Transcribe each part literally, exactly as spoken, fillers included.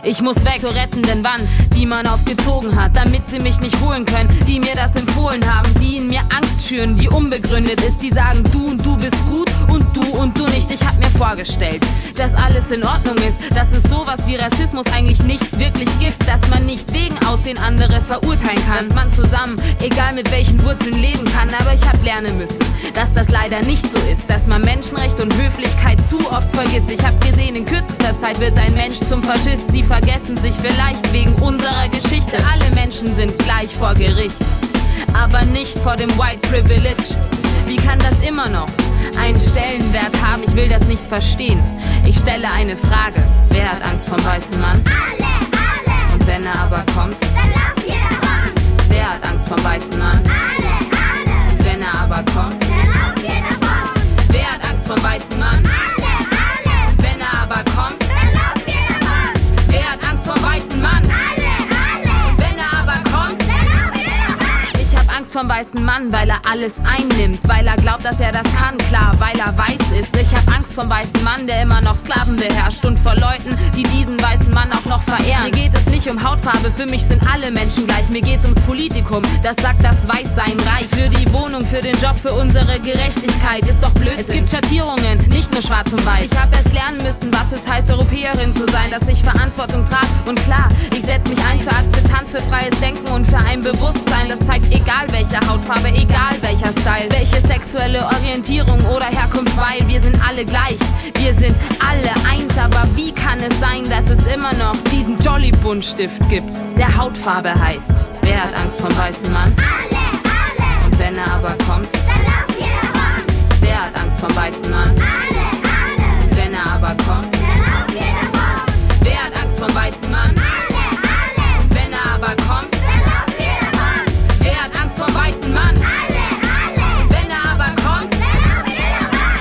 Ich muss weg zur rettenden Wand, die man aufgezogen hat, damit sie mich nicht holen können, die mir das empfohlen haben, die in mir Angst schüren, die unbegründet ist, die sagen, du und du bist gut und du und du nicht. Ich hab mir vorgestellt, dass alles in Ordnung ist, dass es sowas wie Rassismus eigentlich nicht wirklich gibt, dass man nicht wegen Aussehen andere verurteilen kann, dass man zusammen, egal mit welchen Wurzeln, leben kann. Aber ich hab lernen müssen, dass das leider nicht so ist, dass man Menschenrecht und Höflichkeit zu oft vergisst. Ich hab gesehen, in kürzester Zeit wird ein Mensch zum Faschist. Sie vergessen sich vielleicht wegen unserer Geschichte. Alle Menschen sind gleich vor Gericht, aber nicht vor dem White Privilege. Wie kann das immer noch einen Stellenwert haben? Ich will das nicht verstehen. Ich stelle eine Frage: Wer hat Angst vom weißen Mann? Alle, alle. Und wenn er aber kommt, dann lauft ihr davon. Wer hat Angst vom weißen Mann? Alle, alle. Und wenn er aber kommt, dann lauft ihr davon. Wer hat Angst vom weißen Mann? Alle, alle. Und wenn er aber kommt, dann lauft ihr davon. wer hat Angst vom weißen Mann? Alle, alle. Und wenn er aber kommt, dann lauft ihr davon. ich hab Angst vom weißen Mann, weil er alles einnimmt, weil er glaubt, dass er das kann, klar, weil er weiß ist. Ich hab Angst vom weißen Mann, der immer noch Sklaven beherrscht, und vor Leuten, die diesen weißen Mann auch noch verehren. Mir geht es nicht um Hautfarbe, für mich sind alle Menschen gleich. Mir geht's ums Politikum, das sagt, das Weißsein reicht. Für die Wohnung, für den Job, für unsere Gerechtigkeit, ist doch blöd. Es gibt Schattierungen, nicht nur schwarz und weiß. Ich hab erst lernen müssen, was es heißt, Europäerin zu sein, dass ich Verantwortung trage. Und klar, ich setz mich ein für Akzeptanz, für freies Denken und für ein Bewusstsein, das zeigt, egal welche Hautfarbe, egal welcher Style, welche sexuelle Orientierung oder Herkunft, weil wir sind alle gleich, wir sind alle eins. Aber wie kann es sein, dass es immer noch diesen Jolly-Buntstift gibt, der Hautfarbe heißt? Wer hat Angst vom weißen Mann? Alle, alle. Und wenn er aber kommt, dann lauft ihr davon. wer hat Angst vom weißen Mann? Alle, alle. Und wenn er aber kommt, dann lauft ihr davon. wer hat Angst vom weißen Mann? Alle, alle. Und wenn er aber kommt, dann lauft ihr davon. wer hat Angst vom weißen Mann? Alle, alle. Wenn er aber kommt, dann lauft ihr davon.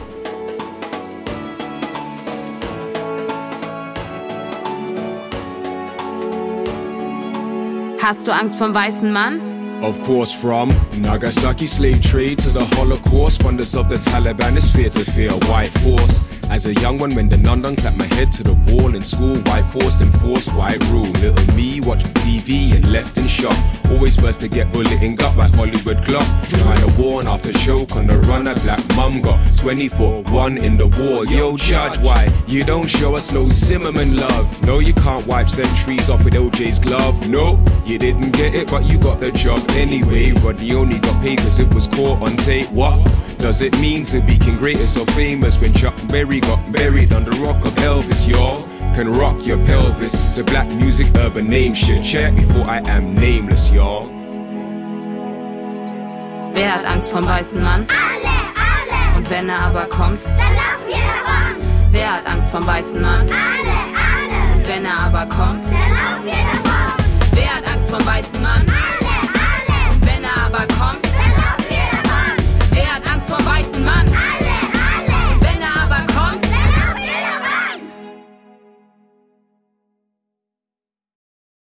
hast du Angst vom weißen Mann? Of course, from Nagasaki slave trade to the Holocaust, wonders of the Taliban is fear to fear a white force. As a young one, when the nun done clapped my head to the wall in school, white forced enforced white rule. Little me watching T V and left in shock. Always first to get bulleting up like Hollywood clock. Trying to warn after choke on the run, a black mum got twenty-four one in the war. Yo, judge, why you don't show us no Zimmerman love? No, you can't wipe centuries off with O J's glove. No, you didn't get it, but you got the job anyway. Rodney only got paid cause it was caught on tape. What does it mean to be king, greatest or famous when Chuck Berry got buried on the rock of Elvis? Y'all can rock your pelvis to black music, urban name shit. Check before I am nameless, y'all. Wer hat Angst vom weißen Mann? Alle, alle. Und wenn er aber kommt, Dann laufen wir davon. wer hat Angst vom weißen Mann? Alle, alle. Und wenn er aber kommt, Dann laufen wir davon. wer hat Angst vom weißen